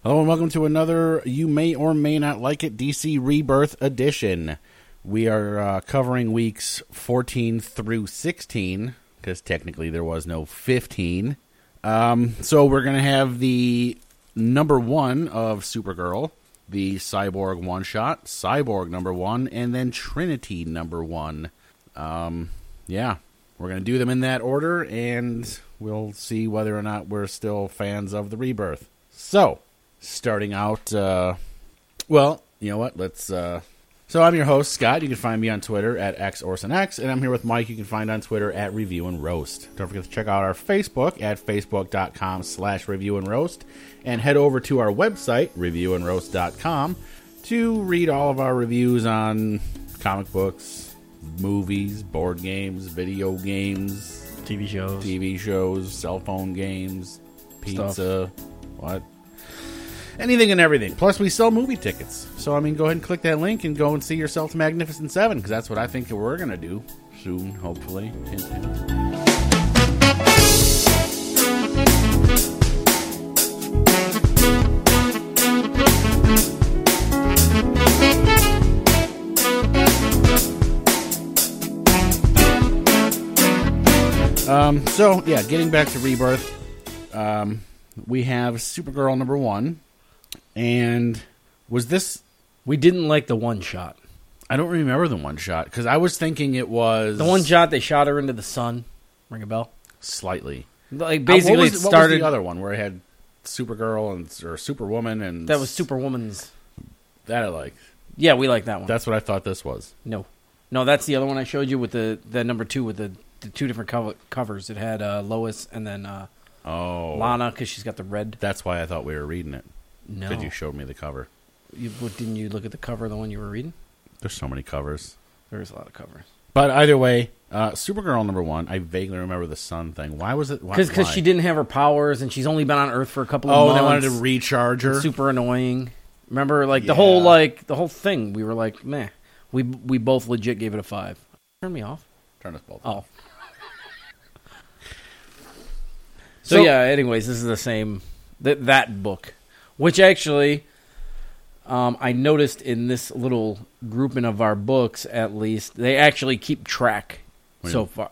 Hello and welcome to another You May or May Not Like It DC Rebirth edition. We are covering weeks 14 through 16, because technically there was no 15. So we're going to have the number 1 of Supergirl, the Cyborg one-shot, Cyborg number 1, and then Trinity number 1. Yeah, we're going to do them in that order, and we'll see whether or not we're still fans of the Rebirth. So, starting out, well, you know what, let's, so I'm your host, Scott. You can find me on Twitter at XOrsonX, and I'm here with Mike. You can find on Twitter at Review and Roast. Don't forget to check out our Facebook at facebook.com/Review and Roast, and head over to our website, reviewandroast.com, to read all of our reviews on comic books, movies, board games, video games, TV shows, cell phone games, pizza, what? Anything and everything. Plus, we sell movie tickets. So, I mean, go ahead and click that link and go and see yourself Magnificent Seven, because that's what I think we're going to do soon, hopefully. Hint, hint. So, yeah, getting back to Rebirth, we have Supergirl number 1, and was this... We didn't like the one-shot. I don't remember the one-shot, because I was thinking it was... The one-shot, they shot her into the sun. Ring a bell? Slightly. Like, basically, what was the other one, where it had Supergirl or Superwoman and... That was Superwoman's... That I like. Yeah, we like that one. That's what I thought this was. No, that's the other one I showed you with the number 2 with the 2 different covers. It had Lois and then Lana, because she's got the red. That's why I thought we were reading it. No. Because you showed me the cover. Didn't you look at the cover of the one you were reading? There's so many covers. There's a lot of covers. But either way, Supergirl number 1, I vaguely remember the sun thing. Why was it? Because she didn't have her powers, and she's only been on Earth for a couple of months. Oh, they wanted to recharge her? Super annoying. Remember, the whole thing, we were like, meh. We both legit gave it a 5. Turn me off. Turn us both off. off. So yeah, anyways, this is the same, that book, which actually, I noticed in this little grouping of our books, at least, they actually keep track so far.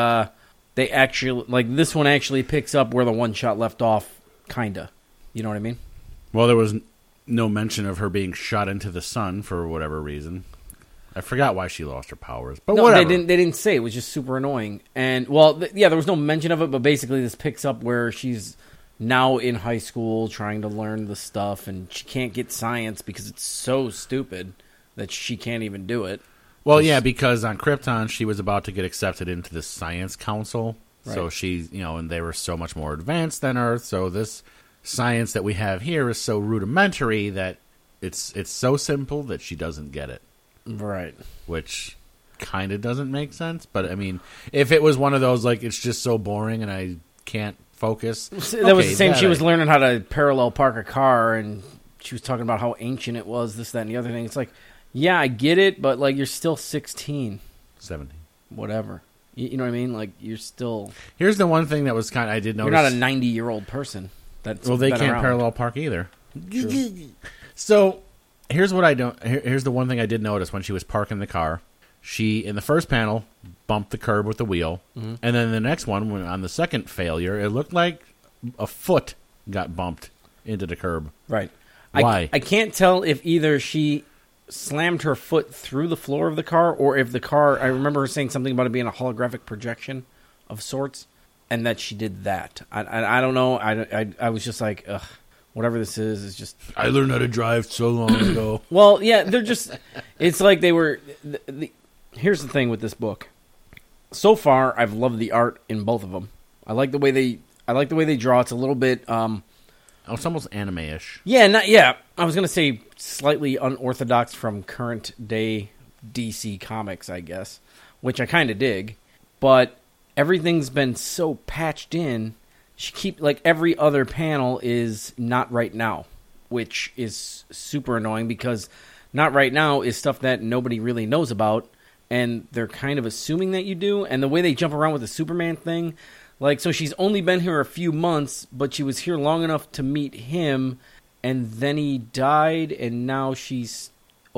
They actually, this one actually picks up where the one-shot left off, kinda. You know what I mean? Well, there was no mention of her being shot into the sun for whatever reason. I forgot why she lost her powers, but whatever. They didn't say. It was just super annoying. And, well, there was no mention of it, but basically this picks up where she's now in high school trying to learn the stuff, and she can't get science because it's so stupid that she can't even do it. Well, yeah, because on Krypton, she was about to get accepted into the Science Council, right. So she's, and they were so much more advanced than Earth, so this science that we have here is so rudimentary that it's so simple that she doesn't get it. Right. Which kind of doesn't make sense. But, I mean, if it was one of those, it's just so boring and I can't focus. That was the same. She was learning how to parallel park a car, and she was talking about how ancient it was, this, that, and the other thing. It's like, yeah, I get it, but, you're still 16. 17. Whatever. You know what I mean? You're still... Here's the one thing that was I did notice. You're not a 90-year-old person. Well, they can't parallel park either. True. So... Here's the one thing I did notice when she was parking the car. She, in the first panel, bumped the curb with the wheel. Mm-hmm. And then the next one, on the second failure, it looked like a foot got bumped into the curb. Right. Why? I can't tell if either she slammed her foot through the floor of the car, or if the car, I remember her saying something about it being a holographic projection of sorts, and that she did that. I don't know. I was just like, ugh. Whatever this is just... I learned how to drive so long ago. Well, yeah, they're just... It's like they were... Here's the thing with this book. So far, I've loved the art in both of them. I like the way they draw. It's a little bit... it's almost anime-ish. Yeah, I was going to say slightly unorthodox from current day DC comics, I guess, which I kind of dig. But everything's been so patched in... every other panel is not right now, which is super annoying because not right now is stuff that nobody really knows about, and they're kind of assuming that you do. And the way they jump around with the Superman thing, so she's only been here a few months, but she was here long enough to meet him, and then he died, and now she's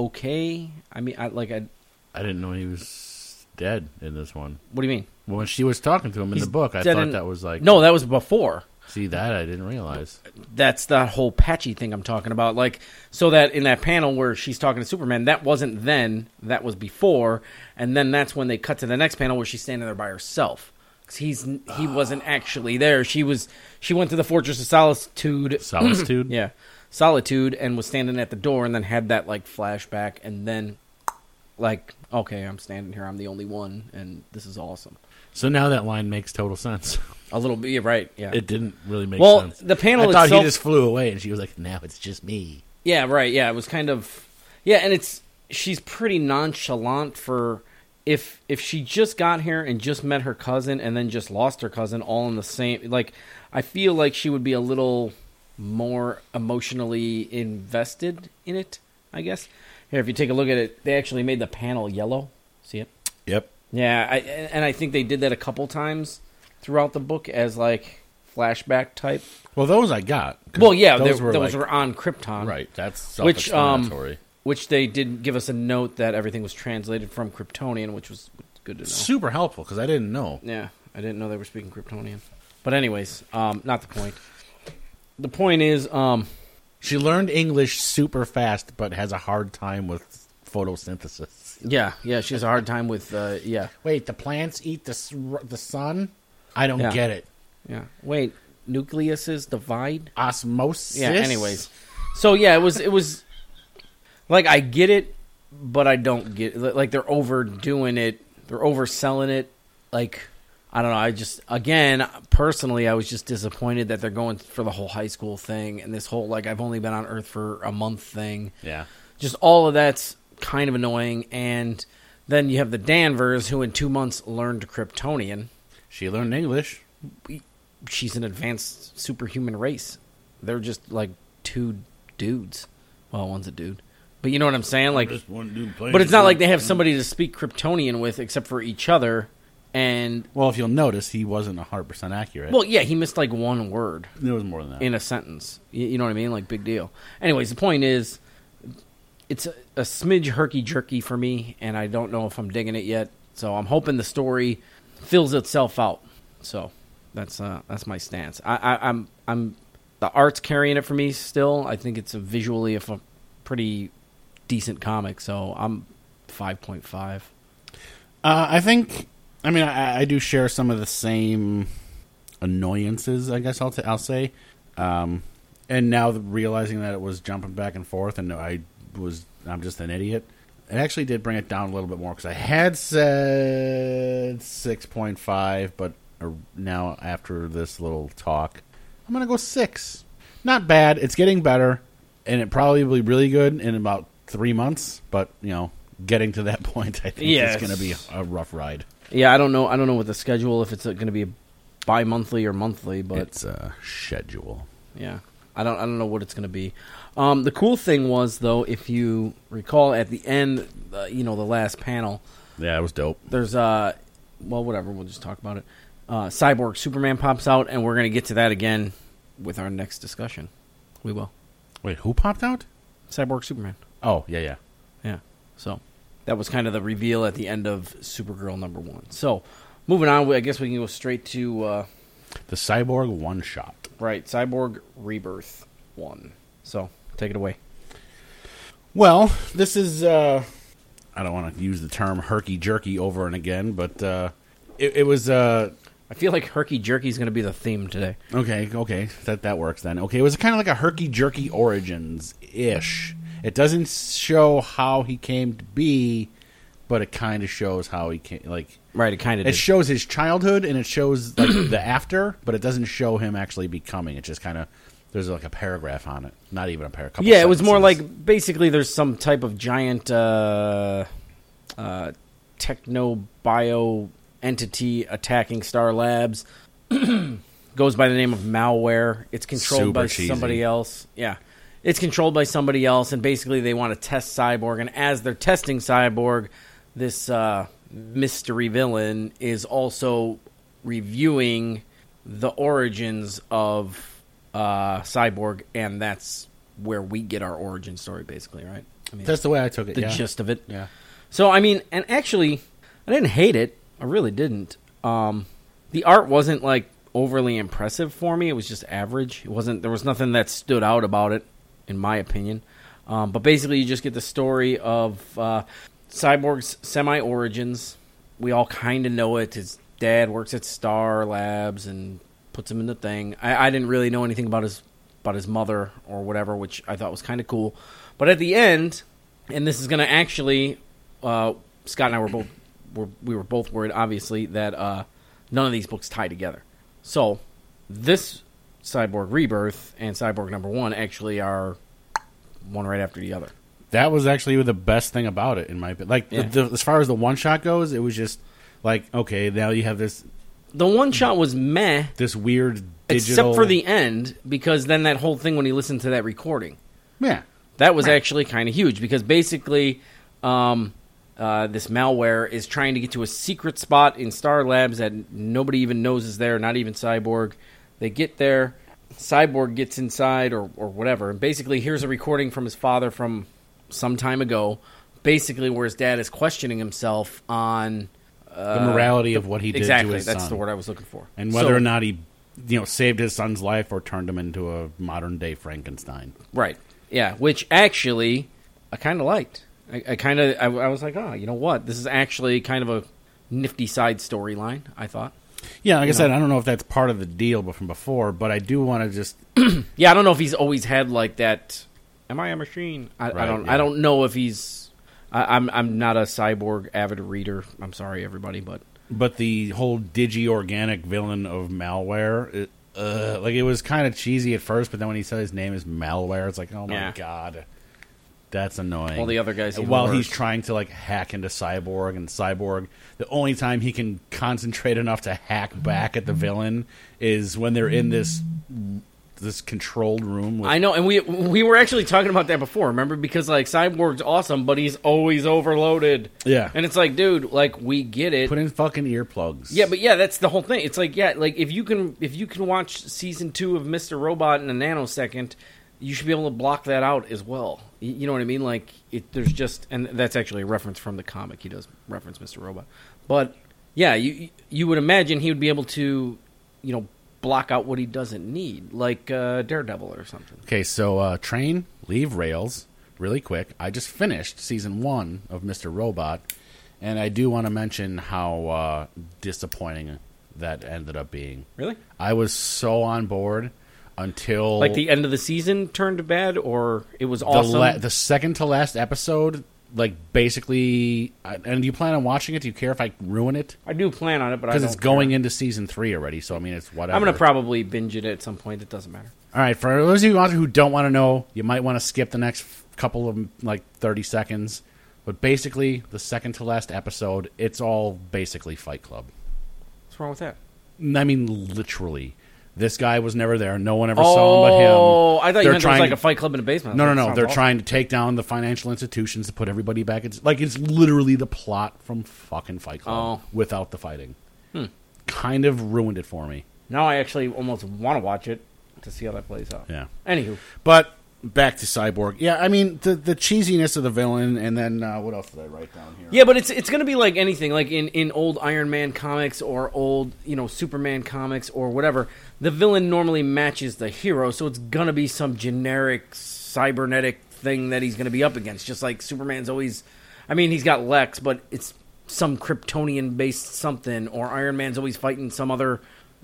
okay. I mean, I didn't know he was dead in this one. What do you mean? When she was talking to him in the book, I thought that was like... No, that was before. See, that I didn't realize. That's the whole patchy thing I'm talking about. Like, so that in that panel where she's talking to Superman, that wasn't then, that was before, and then that's when they cut to the next panel where she's standing there by herself. Because he wasn't actually there. She went to the Fortress of Solitude. Solitude? Yeah. Solitude, and was standing at the door, and then had that, like, flashback, and then, like, okay, I'm standing here, I'm the only one, and this is awesome. So now that line makes total sense. A little bit, right, yeah. It didn't really make sense. Well, the panel I thought itself... he just flew away, and she was like, now it's just me. Yeah, right, yeah, it was kind of... Yeah, and she's pretty nonchalant for... If she just got here and just met her cousin and then just lost her cousin all in the same... Like, I feel like she would be a little more emotionally invested in it, I guess. Here, if you take a look at it, they actually made the panel yellow. See it? Yep. Yeah, and I think they did that a couple times throughout the book as, like, flashback type. Well, those I got. Well, yeah, those were on Krypton. Right, that's self-explanatory. Which they did give us a note that everything was translated from Kryptonian, which was good to know. Super helpful, because I didn't know. Yeah, I didn't know they were speaking Kryptonian. But anyways, not the point. The point is... she learned English super fast, but has a hard time with photosynthesis. Yeah, she has a hard time with... Wait, the plants eat the sun? I don't get it. Yeah. Wait, nucleuses divide? Osmosis? Yeah, anyways. So, yeah, it was... Like, I get it, but I don't get it. Like, they're overdoing it. They're overselling it. Like, I don't know. Again, personally, I was just disappointed that they're going for the whole high school thing and this whole, like, I've only been on Earth for a month thing. Yeah. Just all of that's kind of annoying. And then you have the Danvers, who in 2 months learned Kryptonian. She learned English. She's an advanced superhuman race. They're just, like, two dudes. Well, one's a dude. But you know what I'm saying? Like, but it's not like they have somebody to speak Kryptonian with except for each other. And well, if you'll notice, he wasn't 100% accurate. Well, yeah, he missed like one word. There was more than that in a sentence. You know what I mean? Like, big deal. Anyways, the point is, it's a smidge herky-jerky for me, and I don't know if I'm digging it yet. So I'm hoping the story fills itself out. So that's my stance. I'm the art's carrying it for me still. I think it's visually a pretty decent comic, so I'm 5.5. I think, I mean, I do share some of the same annoyances, I guess I'll say. And now realizing that it was jumping back and forth, and I'm just an idiot. It actually did bring it down a little bit more, because I had said 6.5, but now after this little talk, I'm going to go 6. Not bad. It's getting better, and it probably will be really good in about 3 months, but, you know, getting to that point, I think it's going to be a rough ride. Yeah, I don't know what the schedule, if it's going to be bi-monthly or monthly, but it's a schedule. Yeah. I don't know what it's going to be. The cool thing was, though, if you recall at the end, the last panel. Yeah, it was dope. There's well, whatever, we'll just talk about it. Cyborg Superman pops out, and we're going to get to that again with our next discussion. We will. Wait, who popped out? Cyborg Superman. Oh, yeah. Yeah. So that was kind of the reveal at the end of Supergirl #1. So moving on, I guess we can go straight to the Cyborg one-shot. Right, Cyborg Rebirth 1. So take it away. Well, this is I don't want to use the term herky-jerky over and again, but it was... I feel like herky-jerky is going to be the theme today. Okay, that works then. Okay, it was kind of like a herky-jerky origins-ish. It doesn't show how he came to be, but it kind of shows how he came. Like, right, it kind of. It shows his childhood and it shows like the after, but it doesn't show him actually becoming. It just kind of there's like a paragraph on it, not even a paragraph. Yeah, it was more like basically there's some type of giant techno-bio entity attacking Star Labs. Goes by the name of Malware. It's controlled by somebody else. Yeah. It's controlled by somebody else, and basically they want to test Cyborg. And as they're testing Cyborg, this mystery villain is also reviewing the origins of Cyborg, and that's where we get our origin story, basically, right? I mean, That's the way I took it. the Yeah. gist of it. Yeah. So I mean, and actually, I didn't hate it. I really didn't. The art wasn't like overly impressive for me. It was just average. It wasn't. There was nothing that stood out about it, in my opinion. But basically, you just get the story of Cyborg's semi-origins. We all kind of know it. His dad works at Star Labs and puts him in the thing. I didn't really know anything about his mother or whatever, which I thought was kind of cool. But at the end, and this is going to actually, Scott and I were both worried, obviously, that none of these books tie together. So this Cyborg Rebirth and Cyborg #1 actually are one right after the other. That was actually the best thing about it, in my opinion. Like, Yeah. as far as the one-shot goes, it was just like, okay, now you have this The one shot was meh, weird digital... except for the end, because then that whole thing when he listened to that recording, Yeah. that was actually kind of huge, because basically this malware is trying to get to a secret spot in Star Labs that nobody even knows is there, not even Cyborg. They get there, Cyborg gets inside or whatever, and basically here's a recording from his father from some time ago, basically where his dad is questioning himself on... The morality of what he did to his son. That's the word I was looking for. And whether or not he, saved his son's life or turned him into a modern-day Frankenstein. Right. Yeah, which actually I kind of liked. I was like, oh, you know what? This is actually kind of a nifty side storyline, I thought. Yeah, like I said, I don't know if that's part of the deal from before, but I do want to just... Yeah, I don't know if he's always had like that, am I a machine? I don't know if he's... I'm not a Cyborg avid reader. I'm sorry, everybody, but... But the whole digi-organic villain of Malware, it was kind of cheesy at first, but then when he said his name is Malware, it's like, oh my god, that's annoying. All the other guys... While he's trying to, hack into Cyborg, and Cyborg, the only time he can concentrate enough to hack back at the villain is when they're in this controlled room. I know, and we were actually talking about that before, remember? Because, Cyborg's awesome, but he's always overloaded. Yeah. And it's like, dude, we get it. Put in fucking earplugs. Yeah, but that's the whole thing. It's like, if you can watch season 2 of Mr. Robot in a nanosecond, you should be able to block that out as well. You know what I mean? There's just, and that's actually a reference from the comic. He does reference Mr. Robot. But, yeah, you would imagine he would be able to, block out what he doesn't need, like Daredevil or something. Okay, so train, leave rails, really quick. I just finished season 1 of Mr. Robot, and I do want to mention how disappointing that ended up being. Really? I was so on board until... the end of the season turned bad, or it was awesome? The second to last episode... basically, and do you plan on watching it? Do you care if I ruin it? I do plan on it, but I don't because it's going into season 3 already. So I mean, it's whatever. I'm going to probably binge it at some point. It doesn't matter. All right, for those of you out there who don't want to know, you might want to skip the next couple of 30 seconds. But basically, the second to last episode, it's all basically Fight Club. What's wrong with that? I mean, literally. This guy was never there. No one ever saw him but him. Oh, I thought you meant it was like a Fight Club in a basement. No. They're trying to take down the financial institutions to put everybody back. It's literally the plot from fucking Fight Club without the fighting. Kind of ruined it for me. Now I actually almost want to watch it to see how that plays out. Yeah. Anywho. But back to Cyborg. Yeah, I mean, the cheesiness of the villain, and then what else did I write down here? Yeah, but it's going to be like anything, like in old Iron Man comics or old, Superman comics or whatever. The villain normally matches the hero, so it's going to be some generic cybernetic thing that he's going to be up against, just like Superman's always... I mean, he's got Lex, but it's some Kryptonian-based something, or Iron Man's always fighting some other...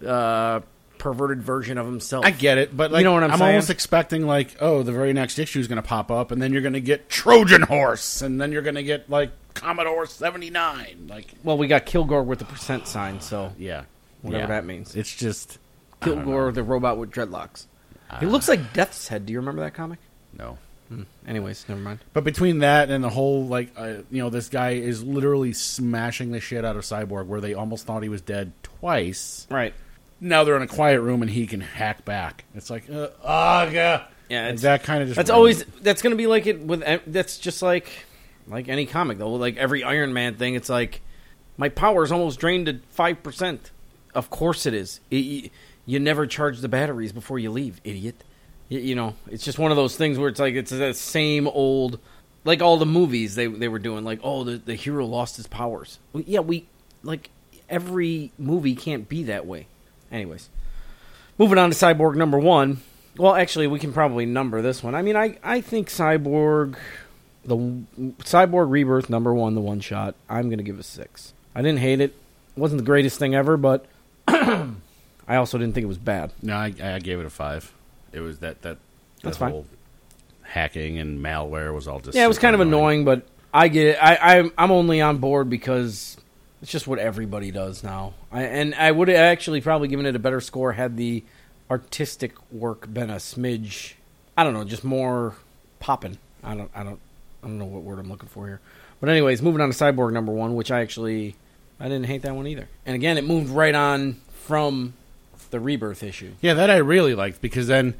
perverted version of himself. I get it, but you know what I'm saying? almost expecting the very next issue is going to pop up, and then you're going to get Trojan Horse, and then you're going to get Commodore 79. Well, we got Kilgore with the % sign, so yeah, whatever that means. It's just Kilgore, the robot with dreadlocks. He looks like Death's Head. Do you remember that comic? No. Anyways, never mind. But between that and the whole this guy is literally smashing the shit out of Cyborg, where they almost thought he was dead twice. Right. Now they're in a quiet room and he can hack back. It's like, yeah, it's, that kind of just. That's going to be like it with. That's just like any comic though. Like every Iron Man thing, it's like my power is almost drained to 5%. Of course it is. You never charge the batteries before you leave, idiot. You know, it's just one of those things where it's like it's the same old, like all the movies they were doing, like, oh, the hero lost his powers. Well, yeah, like every movie can't be that way. Anyways, moving on to Cyborg number 1. Well, actually, we can probably number this one. I mean, I think Cyborg Rebirth number 1, the one shot, I'm going to give a 6. I didn't hate it. It wasn't the greatest thing ever, but I also didn't think it was bad. No, I gave it a 5. It was that That's whole fine. hacking and malware was all just Yeah, it was kind of annoying, but I get it. I'm only on board because it's just what everybody does now. I would have actually probably given it a better score had the artistic work been a smidge, I don't know, just more poppin'. I don't know what word I'm looking for here. But anyways, moving on to Cyborg number 1, which I didn't hate that one either. And again, it moved right on from the Rebirth issue. Yeah, that I really liked because then,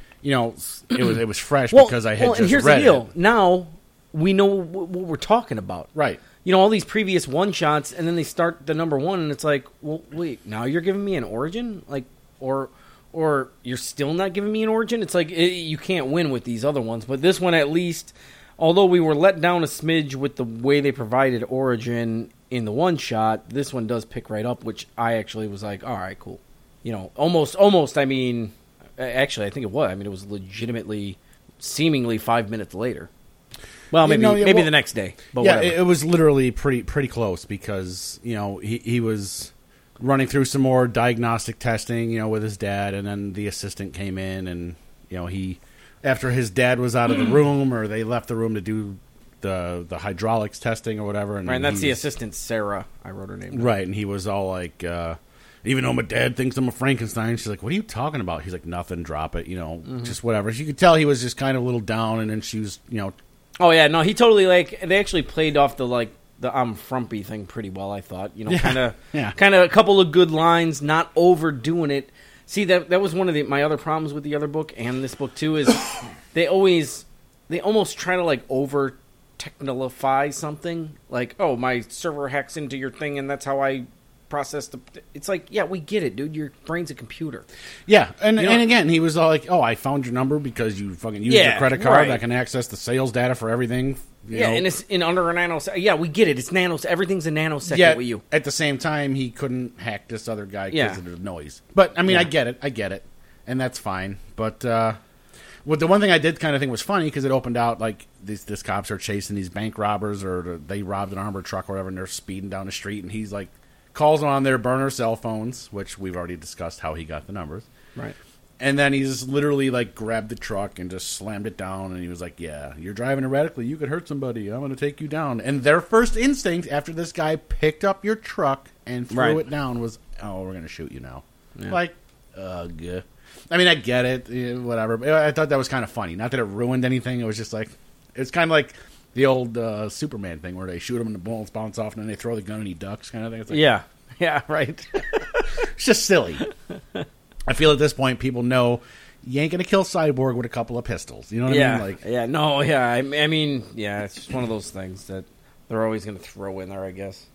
it was fresh because I had just and here's read the deal. it. Now we know what we're talking about. Right. All these previous one-shots, and then they start the number 1, and it's like, well, wait, now you're giving me an origin? Like, or you're still not giving me an origin? It's like, you can't win with these other ones. But this one, at least, although we were let down a smidge with the way they provided origin in the one-shot, this one does pick right up, which I actually was like, all right, cool. Almost, I mean, actually, I think it was. I mean, it was legitimately, seemingly 5 minutes later. Well, maybe the next day. But yeah, whatever. it was literally pretty close because, he was running through some more diagnostic testing, with his dad, and then the assistant came in and, he, after his dad was out of the room or they left the room to do the hydraulics testing or whatever. And, right, and that's the assistant, Sarah. I wrote her name down. Right, and he was all like, even though my dad thinks I'm a Frankenstein, she's like, what are you talking about? He's like, nothing, drop it, just whatever. She could tell he was just kind of a little down, and then she was, Oh, yeah, no, he totally, they actually played off the I'm frumpy thing pretty well, I thought. Kind of a couple of good lines, not overdoing it. See, that was one of my other problems with the other book and this book, too, is they almost try to, over technolify something. Like, oh, my server hacks into your thing, and that's how I process the... It's like, yeah, we get it, dude. Your brain's a computer. Yeah, and again, he was all like, oh, I found your number because you fucking used your credit card. Right. I can access the sales data for everything. And it's in under a nanosecond. Yeah, we get it. It's nanos. Everything's a nanosecond with you. At the same time, he couldn't hack this other guy because of the noise. But, I mean, I get it. And that's fine. But the one thing I did kind of think was funny because it opened out, these cops are chasing these bank robbers or they robbed an armored truck or whatever, and they're speeding down the street, and he's like, calls them on their burner cell phones, which we've already discussed how he got the numbers. Right. And then he's literally, grabbed the truck and just slammed it down, and he was like, yeah, you're driving erratically. You could hurt somebody. I'm going to take you down. And their first instinct after this guy picked up your truck and threw it down was, oh, we're going to shoot you now. Yeah. Ugh. I mean, I get it, whatever. But I thought that was kind of funny. Not that it ruined anything. It was just it's kind of like the old Superman thing where they shoot him and the bullets bounce off and then they throw the gun and he ducks kind of thing. It's like, yeah, right. It's just silly. I feel at this point people know you ain't going to kill Cyborg with a couple of pistols. You know what I mean? I mean, it's just one of those things that they're always going to throw in there, I guess.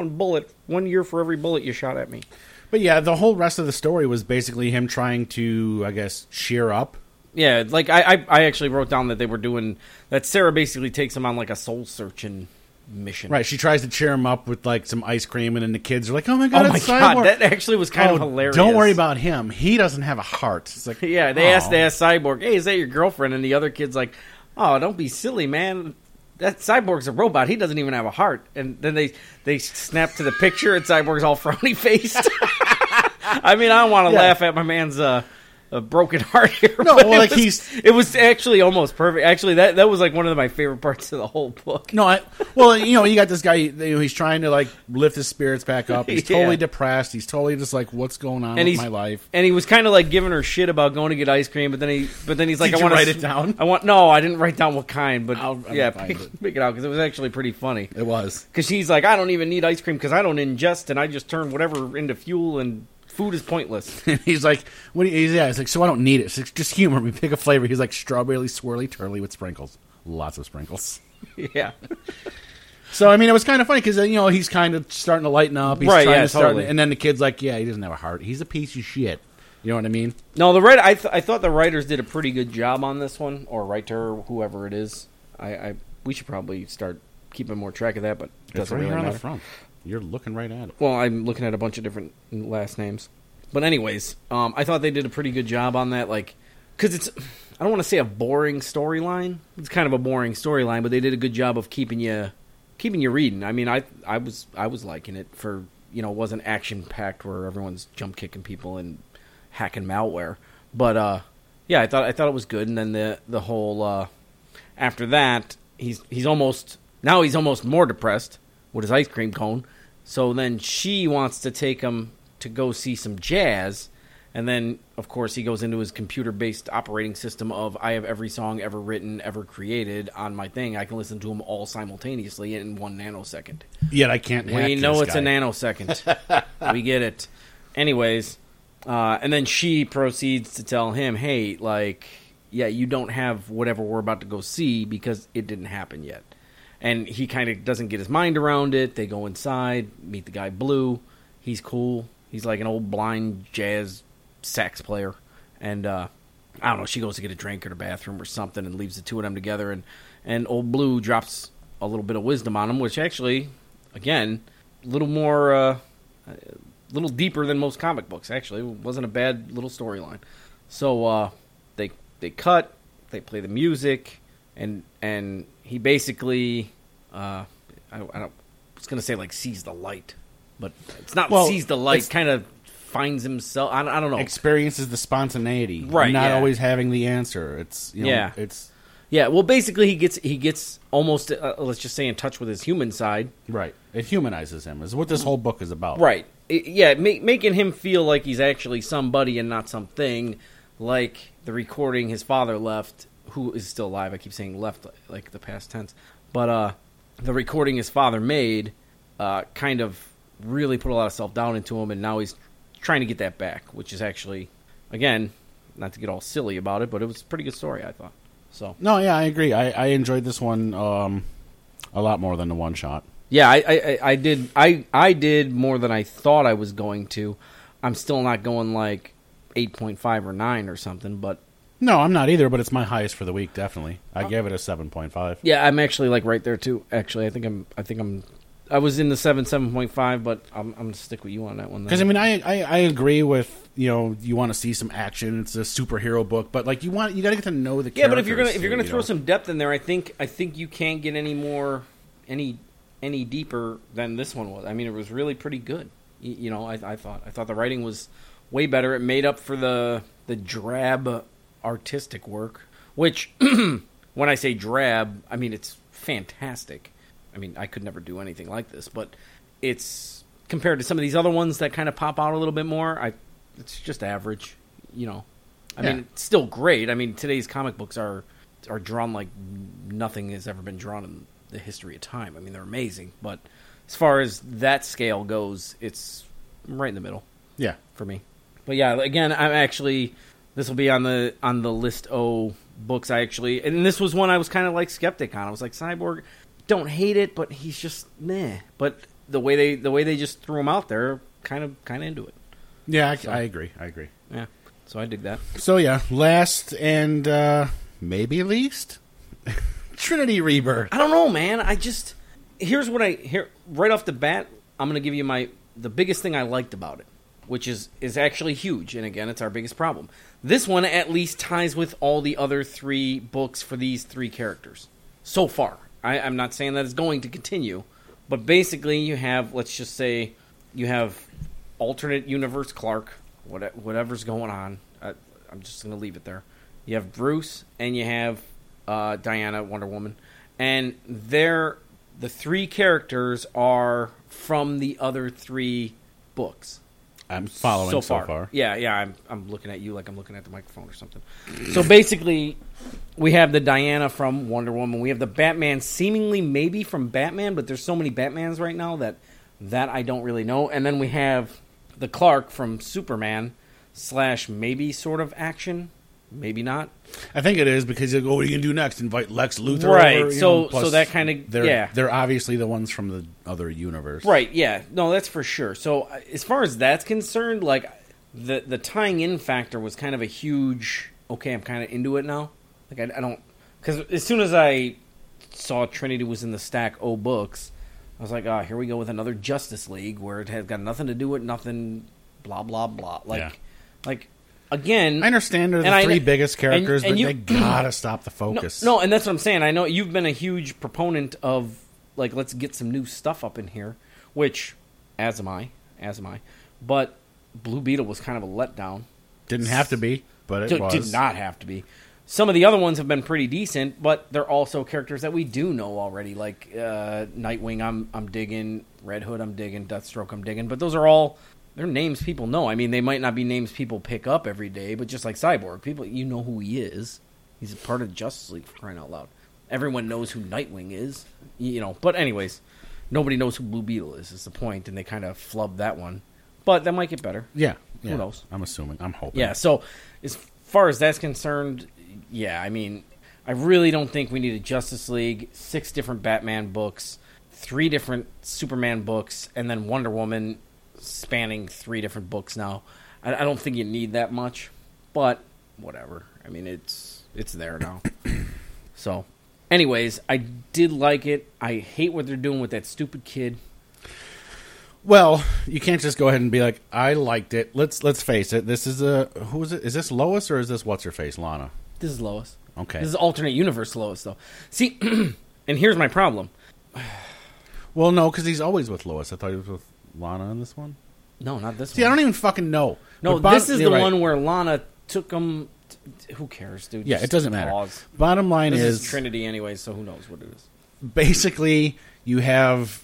1 year for every bullet you shot at me. But yeah, the whole rest of the story was basically him trying to, I guess, cheer up. Yeah, I actually wrote down that they were doing that. Sarah basically takes him on a soul searching mission. Right, she tries to cheer him up with some ice cream, and then the kids are like, "Oh my god, it's Cyborg!" That actually was kind of hilarious. Don't worry about him; he doesn't have a heart. It's like, yeah, they asked Cyborg, "Hey, is that your girlfriend?" And the other kid's like, "Oh, don't be silly, man. That Cyborg's a robot. He doesn't even have a heart." And then they snap to the picture, and Cyborg's all frowny faced. I mean, I don't want to laugh at my man's a broken heart here. No, it was actually almost perfect. Actually, that was one of my favorite parts of the whole book. No, you got this guy. He's trying to lift his spirits back up. He's totally depressed. He's totally just what's going on with my life? And he was kind of giving her shit about going to get ice cream, but then he's like, Did you write it down? No, I didn't write down what kind, but pick it out because it was actually pretty funny. It was because she's like, I don't even need ice cream because I don't ingest and I just turn whatever into fuel and. Food is pointless. He's like, what? He's like, so I don't need it. It's just humor. We pick a flavor. He's like, strawberry swirly turly with sprinkles. Lots of sprinkles. Yeah. So, I mean, it was kind of funny because, he's kind of starting to lighten up. He's trying to start, and then the kid's like, yeah, he doesn't have a heart. He's a piece of shit. You know what I mean? No, I thought the writers did a pretty good job on this one, or writer, whoever it is. We should probably start keeping more track of that, but it doesn't really matter. On the front. You're looking right at it. Well, I'm looking at a bunch of different last names. But anyways, I thought they did a pretty good job on that, like, because it's, I don't want to say a boring storyline. It's kind of a boring storyline, but they did a good job of keeping you reading. I mean, I was liking it for, it wasn't action packed where everyone's jump kicking people and hacking malware. But yeah, I thought it was good. And then the whole after that, he's almost more depressed with his ice cream cone. So then she wants to take him to go see some jazz. And then, of course, he goes into his computer-based operating system of, I have every song ever written, ever created on my thing. I can listen to them all simultaneously in 1 nanosecond. Yet I can't hack We know this it's guy. a nanosecond. We get it. Anyways, and then she proceeds to tell him, hey, like, yeah, you don't have whatever we're about to go see because it didn't happen yet. And he kind of doesn't get his mind around it. They go inside, meet the guy Blue. He's cool. He's like an old blind jazz sax player, and I don't know, she goes to get a drink or the bathroom or something and leaves the two of them together, and old Blue drops a little bit of wisdom on him, which actually, again, a little more a little deeper than most comic books. Actually, it wasn't a bad little storyline. So they cut, they play the music, and he basically I was gonna say like sees the light, but it's not sees the light, kind of finds himself. I don't know. Experiences the spontaneity, right? Not always having the answer. It's it's Well, basically, he gets almost let's just say in touch with his human side. Right. It humanizes him. Is what this whole book is about. Right. Making him feel like he's actually somebody and not something. Like the recording his father left, who is still alive. I keep saying left like the past tense, but the recording his father made kind of really put a lot of self-doubt into him, and now he's trying to get that back, which is actually, again, not to get all silly about it, but it was a pretty good story, I thought. So no, yeah, I agree. I enjoyed this one a lot more than the one shot. Yeah, I did. I did more than I thought I was going to. I'm still not going like 8.5 or 9 or something, but no, I'm not either. But it's my highest for the week, definitely. I gave it a 7.5. Yeah, I'm actually like right there too. Actually, I was in the 7.5, but I'm gonna stick with you on that one. Because I mean, I agree with you want to see some action. It's a superhero book, but like you got to get to know the characters. Yeah, but if you're gonna throw some depth in there, I think you can't get any deeper than this one was. I mean, it was really pretty good. I thought the writing was way better. It made up for the drab artistic work, which when I say drab, I mean it's fantastic. I mean, I could never do anything like this, but it's compared to some of these other ones that kind of pop out a little bit more. It's just average, I mean, it's still great. I mean, today's comic books are drawn like nothing has ever been drawn in the history of time. I mean, they're amazing, but as far as that scale goes, it's right in the middle. Yeah, for me. But yeah, again, this will be on the list O books. And this was one I was kind of like skeptic on. I was like, Cyborg. Don't hate it, but he's just meh. But the way they just threw him out there, kind of into it. Yeah, I agree. Yeah, so I dig that. So yeah, last and maybe least, Trinity Rebirth. I don't know, man. Here's what right off the bat. I'm gonna give you the biggest thing I liked about it, which is actually huge. And again, it's our biggest problem. This one at least ties with all the other 3 books for these 3 characters so far. I'm not saying that it's going to continue, but basically you have, let's just say, you have alternate universe Clark, whatever's going on. I'm just going to leave it there. You have Bruce, and you have Diana, Wonder Woman, and the 3 characters are from the other 3 books. I'm following so far. Yeah, I'm looking at you like I'm looking at the microphone or something. So basically, we have the Diana from Wonder Woman. We have the Batman seemingly maybe from Batman, but there's so many Batmans right now that I don't really know. And then we have the Clark from Superman / maybe sort of action. Maybe not. I think it is because what are you going to do next? Invite Lex Luthor right. over? So that kind of, They're obviously the ones from the other universe. Right, yeah. No, that's for sure. So as far as that's concerned, like, the tying in factor was kind of a huge. Okay, I'm kind of into it now. Like I don't, because as soon as I saw Trinity was in the stack O books, I was like, here we go with another Justice League where it has got nothing to do with nothing. Blah blah blah. Like again, I understand they're the three biggest characters, but they gotta stop the focus. No, and that's what I'm saying. I know you've been a huge proponent of like let's get some new stuff up in here, which as am I. But Blue Beetle was kind of a letdown. Didn't have to be, but it was. Did not have to be. Some of the other ones have been pretty decent, but they're also characters that we do know already, like Nightwing. I'm digging, Red Hood. I'm digging, Deathstroke. I'm digging, but those are all. They're names people know. I mean, they might not be names people pick up every day, but just like Cyborg, people, you know who he is. He's a part of Justice League, for crying out loud. Everyone knows who Nightwing is, you know. But anyways, nobody knows who Blue Beetle is the point, and they kind of flubbed that one. But that might get better. Yeah. Who knows? I'm assuming. I'm hoping. Yeah, so as far as that's concerned, yeah, I mean, I really don't think we need a Justice League, 6 different Batman books, 3 different Superman books, and then Wonder Woman spanning 3 different books now. I don't think you need that much, but whatever. I mean, it's there now. So, anyways, I did like it. I hate what they're doing with that stupid kid. Well, you can't just go ahead and be like, I liked it. Let's face it. This is who is it? Is this Lois or is this what's her face, Lana? This is Lois. Okay. This is alternate universe Lois, though. See, and here's my problem. Well, no, because he's always with Lois. I thought he was with Lana in this one. No, not this one. See, I don't even fucking know. No, this is the one where Lana took him. Who cares, dude? Yeah, Just it doesn't matter. pause. Bottom line This is Trinity anyway, so who knows what it is. Basically, you have,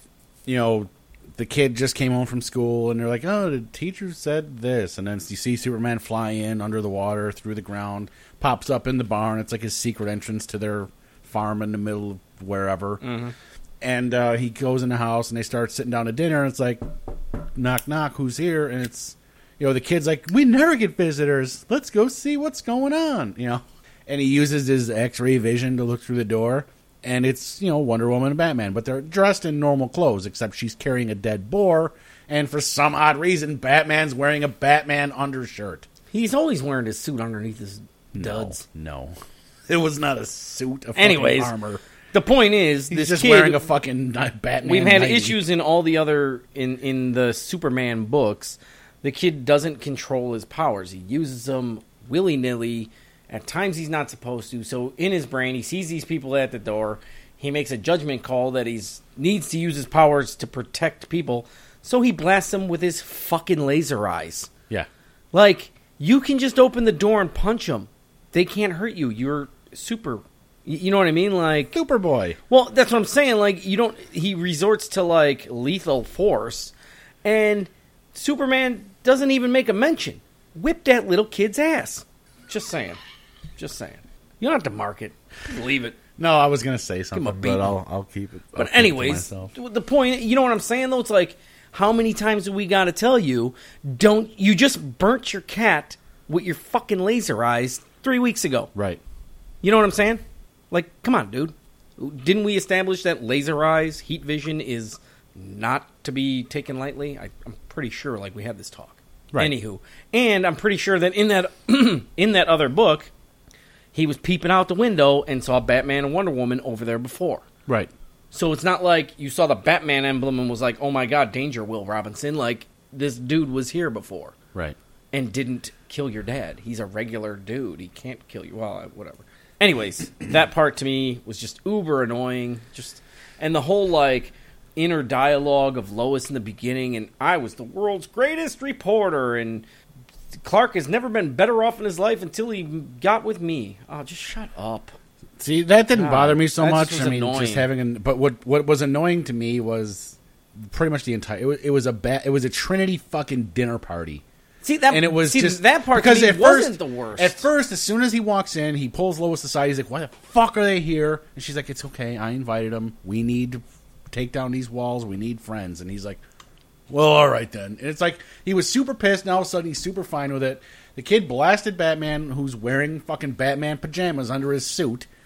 the kid just came home from school, and they're like, oh, the teacher said this. And then you see Superman fly in under the water, through the ground, pops up in the barn. It's like his secret entrance to their farm in the middle of wherever. Mm-hmm. And he goes in the house, and they start sitting down to dinner. And it's like, knock, knock, who's here? And it's, the kid's like, we never get visitors. Let's go see what's going on, And he uses his X-ray vision to look through the door. And it's, Wonder Woman and Batman. But they're dressed in normal clothes, except she's carrying a dead boar. And for some odd reason, Batman's wearing a Batman undershirt. He's always wearing his suit underneath his duds. No. It was not a suit of Anyways, armor. The point is, He's this just kid, wearing a fucking Batman. We've had nightie. issues in all the other in the Superman books. The kid doesn't control his powers. He uses them willy-nilly. At times he's not supposed to. So in his brain, he sees these people at the door. He makes a judgment call that he needs to use his powers to protect people. So he blasts them with his fucking laser eyes. Yeah. Like, you can just open the door and punch them. They can't hurt you. You're super... You know what I mean? Like Superboy. Well, that's what I'm saying. Like, you don't... He resorts to, like, lethal force. And Superman doesn't even make a mention. Whip that little kid's ass. Just saying. Just saying. You don't have to mark it. Leave it. No, I was going to say something, beating. but I'll keep it. But anyways, the point... You know what I'm saying, though? It's like, how many times do we got to tell you, don't... You just burnt your cat with your fucking laser eyes 3 weeks ago. Right. You know what I'm saying? Like, come on, dude. Didn't we establish that laser eyes, heat vision is not to be taken lightly? I'm pretty sure, like, we had this talk. Right. Anywho. And I'm pretty sure that in that in that other book, he was peeping out the window and saw Batman and Wonder Woman over there before. Right. So it's not like you saw the Batman emblem and was like, oh my god, danger, Will Robinson. Like, this dude was here before. Right. And didn't kill your dad. He's a regular dude. He can't kill you. Well, whatever. Anyways, that part to me was just uber annoying. And the whole, like, inner dialogue of Lois in the beginning, and I was the world's greatest reporter, and Clark has never been better off in his life until he got with me. Oh, just shut up. See, that didn't bother me so much. I mean, just having but what was annoying to me was pretty much the entire. It was a Trinity fucking dinner party. See that, and it was just that part because to me wasn't the worst. At first, as soon as he walks in, he pulls Lois aside. He's like, "Why the fuck are they here?" And she's like, "It's okay. I invited them. We need to take down these walls. We need friends." And he's like, "Well, all right then." And it's like he was super pissed. Now all of a sudden, he's super fine with it. The kid blasted Batman, who's wearing fucking Batman pajamas under his suit,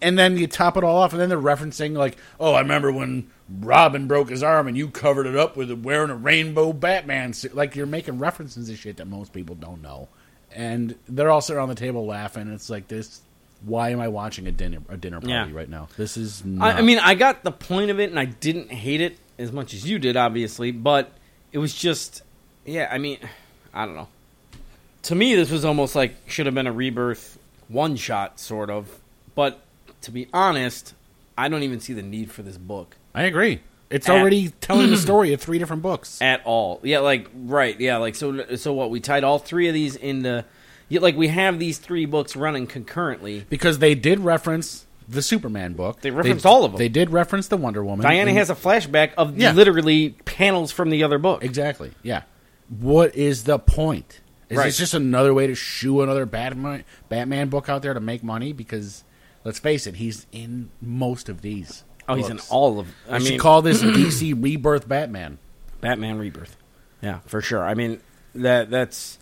And then you top it all off, and then they're referencing like, "Oh, I remember when Robin broke his arm, and you covered it up with wearing a rainbow Batman suit." Like, you're making references to shit that most people don't know, and they're all sitting around the table laughing. It's like this. Why am I watching a dinner party right now? This is. I mean, I got the point of it, and I didn't hate it as much as you did, obviously, but it was just, yeah. I mean, I don't know. To me, this was almost like should have been a Rebirth one shot, sort of, but. To be honest, I don't even see the need for this book. I agree. It's already telling the story of 3 different books. At all. Yeah, like, right. Yeah, like, so what? We tied all 3 of these into... Yeah, like, we have these 3 books running concurrently. Because they did reference the Superman book. They referenced all of them. They did reference the Wonder Woman. Diana has a flashback of literally panels from the other book. Exactly, yeah. What is the point? Is this just another way to shoo another Batman book out there to make money? Because... Let's face it, he's in most of these. Oh, books. He's in all of... I mean, should call this DC Rebirth Batman. Batman Rebirth. Yeah, for sure. I mean, that's...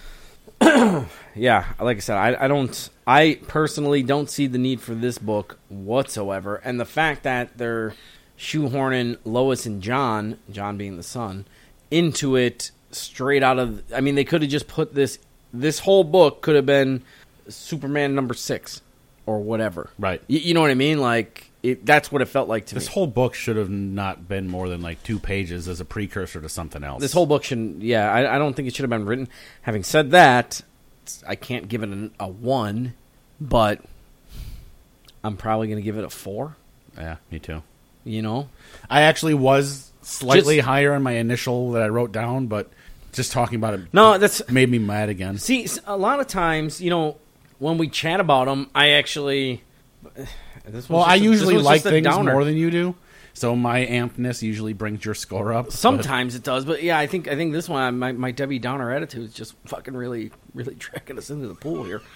yeah, like I said, I personally don't see the need for this book whatsoever. And the fact that they're shoehorning Lois and John being the son, into it straight out of... I mean, they could have just put this... This whole book could have been Superman number 6. Or whatever. Right. You know what I mean? Like, that's what it felt like to me. This whole book should have not been more than, like, 2 pages as a precursor to something else. This whole book shouldn't... Yeah, I don't think it should have been written. Having said that, I can't give it a 1, but I'm probably going to give it a 4. Yeah, me too. You know? I actually was slightly higher on my initial that I wrote down, but just talking about it that's made me mad again. See, a lot of times, you know... When we chat about them, I actually... I usually like things more than you do, so my ampness usually brings your score up. Sometimes it does, but yeah, I think this one, my Debbie Downer attitude is just fucking really, really dragging us into the pool here.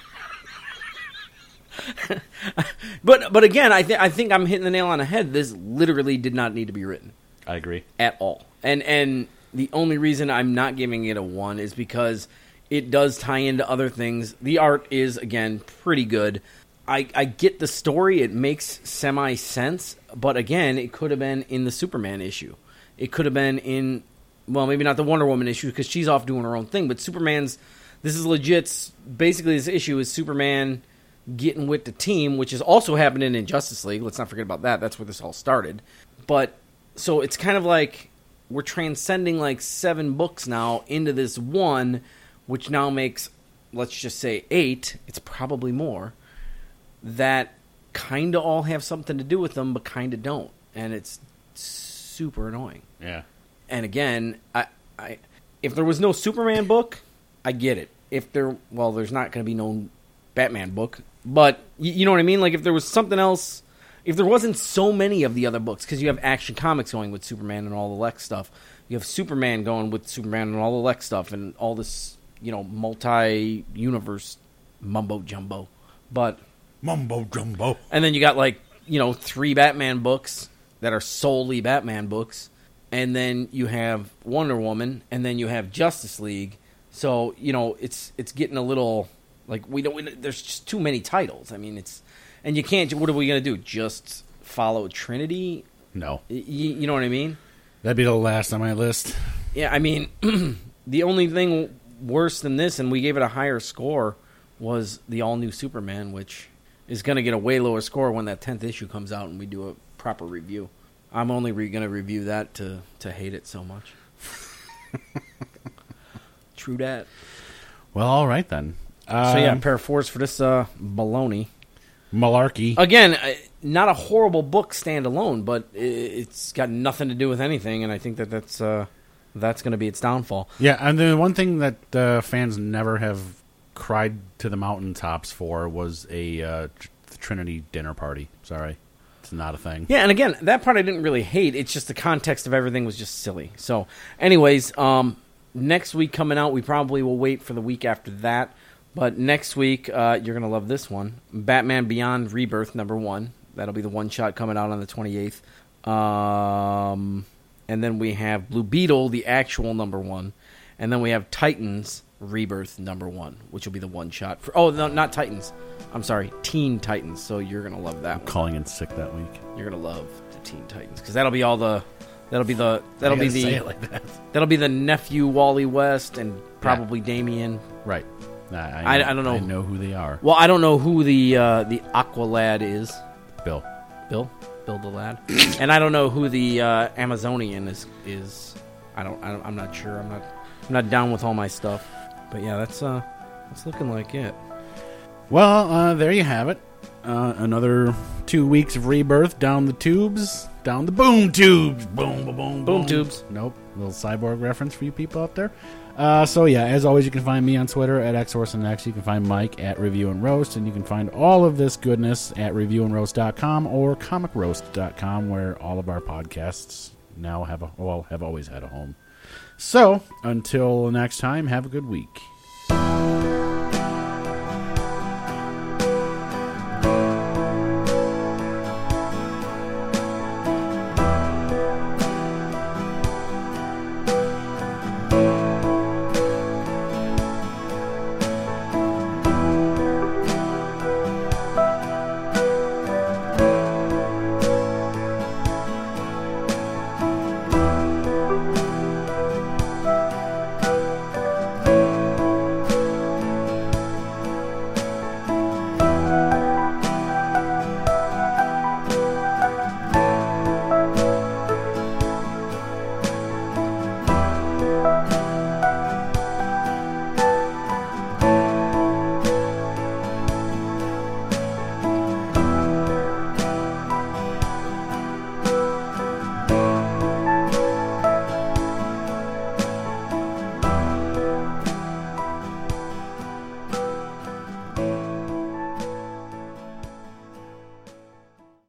but again, I think I'm hitting the nail on the head. This literally did not need to be written. I agree. At all. And the only reason I'm not giving it a 1 is because... It does tie into other things. The art is, again, pretty good. I get the story. It makes semi-sense. But, again, it could have been in the Superman issue. It could have been in, well, maybe not the Wonder Woman issue because she's off doing her own thing. But Superman's, this is legit. Basically, this issue is Superman getting with the team, which is also happening in Justice League. Let's not forget about that. That's where this all started. But, so it's kind of like we're transcending like 7 books now into this one, which now makes, let's just say 8, it's probably more, that kind of all have something to do with them, but kind of don't. And it's super annoying. Yeah. And again, I if there was no Superman book, I get it. If there's not going to be no Batman book, but you know what I mean? Like if there was something else, if there wasn't so many of the other books, because you have Action Comics going with Superman and all the Lex stuff, you have Superman going with Superman and all the Lex stuff, and all this... You know, multi-universe mumbo-jumbo. But... Mumbo-jumbo. And then you got, 3 Batman books that are solely Batman books. And then you have Wonder Woman. And then you have Justice League. So, it's getting a little... there's just too many titles. I mean, it's... And you can't... What are we going to do? Just follow Trinity? No. You know what I mean? That'd be the last on my list. Yeah, I mean, the only thing... worse than this, and we gave it a higher score, was the all-new Superman, which is going to get a way lower score when that 10th issue comes out and we do a proper review. I'm only going to review that to hate it so much. True that. Well, all right then. Pair of 4s for this baloney. Malarkey. Again, not a horrible book standalone, but it's got nothing to do with anything, and I think that's going to be its downfall. Yeah, and the one thing that fans never have cried to the mountaintops for was a Trinity dinner party. Sorry. It's not a thing. Yeah, and again, that part I didn't really hate. It's just the context of everything was just silly. So, anyways, next week coming out, we probably will wait for the week after that. But next week, you're going to love this one. Batman Beyond Rebirth #1. That'll be the one-shot coming out on the 28th. And then we have Blue Beetle, the actual #1. And then we have Titans, Rebirth #1, which will be the one shot for. Oh no, not Titans. I'm sorry, Teen Titans. So you're gonna love that one. Calling in sick that week. You're gonna love the Teen Titans because that'll be all the. That'll be the. Say it like that. That'll be the nephew Wally West and probably Damian. Right. I don't know. I know who they are. Well, I don't know who the Aqua Lad is. Bill the lad. And I don't know who the Amazonian is. I'm not sure. I'm not down with all my stuff. But yeah, that's looking like it. Well, there you have it. Another 2 weeks of Rebirth down the tubes, down the boom tubes, boom tubes. Nope, little Cyborg reference for you people out there. So yeah, as always, you can find me on Twitter at XHorseandX. You can find Mike at Review and Roast, and you can find all of this goodness at reviewandroast.com or comicroast.com, where all of our podcasts now have always had a home. So until next time, have a good week.